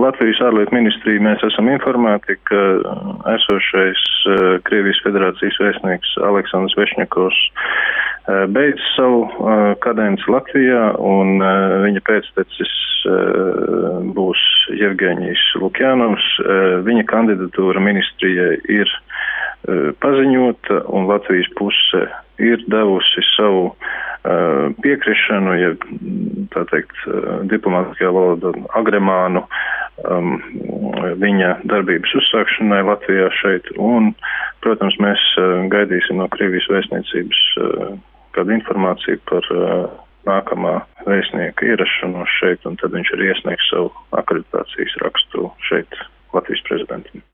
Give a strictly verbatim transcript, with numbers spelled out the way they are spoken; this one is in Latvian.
Latvijas ārlietu ministriju mēs esam informēti, ka esošais Krievijas Federācijas vēstnieks Aleksandrs Vešņakovs beidz savu kadenci Latvijā, un viņa pēctecis būs Jevgeņijs Lukjanovs. Viņa kandidatūra ministrijai ir paziņota, un Latvijas puse ir devusi savu piekrišanu, ja tā teikt, diplomātiskajā valodā agremānu um, viņa darbības uzsākšanai Latvijā šeit, un, protams, mēs gaidīsim no Krievijas vēstniecības uh, kādu informāciju par uh, nākamā vēstnieka ierašanos šeit, un tad viņš arī iesniegs savu akreditācijas rakstu šeit Latvijas prezidentam.